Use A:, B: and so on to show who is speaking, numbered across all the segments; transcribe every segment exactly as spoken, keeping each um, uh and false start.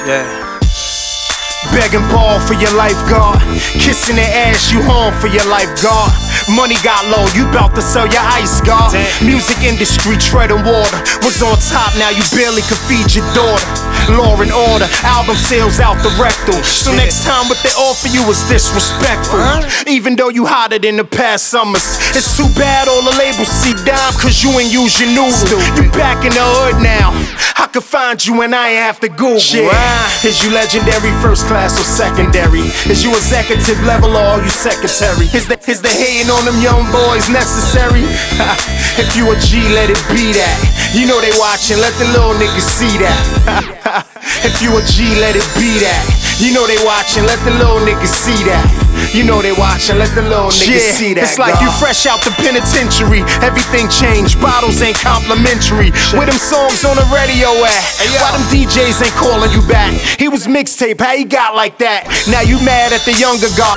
A: Yeah.
B: Begging ball for your lifeguard, kissing their ass, you home for your lifeguard. Money got low, you bout to sell your ice guard.
A: Damn.
B: Music industry treading water, was on top, now you barely could feed your daughter. Law and order, album sales out the rectal. So
A: Shit.
B: next time what they offer you is disrespectful.
A: What?
B: Even though you hotter than the past summers, it's too bad all the labels see dime, cause you ain't use your noodle.
A: Stupid.
B: You back in the hood now, I could find you and I ain't have to Google.
A: Wow.
B: Is you legendary, first class or secondary? Is you executive level or are you secretary? Is the, is the hating on them young boys necessary? If you a G, let it be that. You know they watching, let the little niggas see that. If you a G, let it be that. You know they watching, let the little niggas see that. You know they watching, let the little niggas
A: Yeah,
B: see that.
A: it's
B: It's like
A: God.
B: you fresh out the penitentiary. Everything changed, bottles ain't complimentary. Where them songs on the radio at?
A: Hey, yo.
B: Why them D Js ain't calling you back? He was mixtape, how he got like that? Now you mad at the younger guard.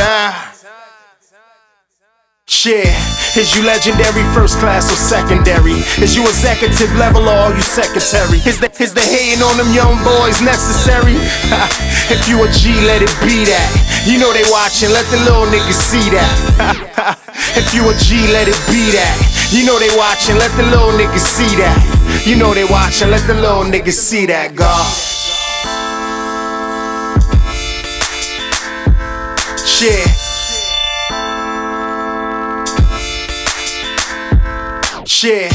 B: Shit, is you legendary, first class or secondary? Is you executive level or are you secretary? Is the, is the hating on them young boys necessary? If you a G, let it be that. You know they watching, let the little niggas see that. If you a G, let it be that. You know they watching, let the little niggas see that. You know they watching, let the little niggas see that, God. Shit. Shit.